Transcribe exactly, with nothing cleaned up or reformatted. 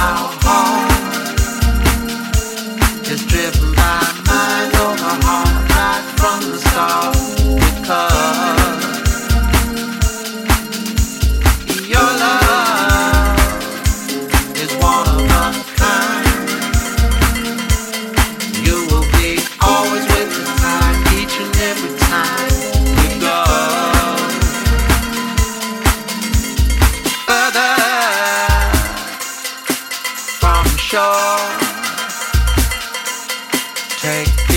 our heart is driven by mind over heart right from the start. Because your love is one of a kind. You will be always with the time, each and every time we go further from shore. Take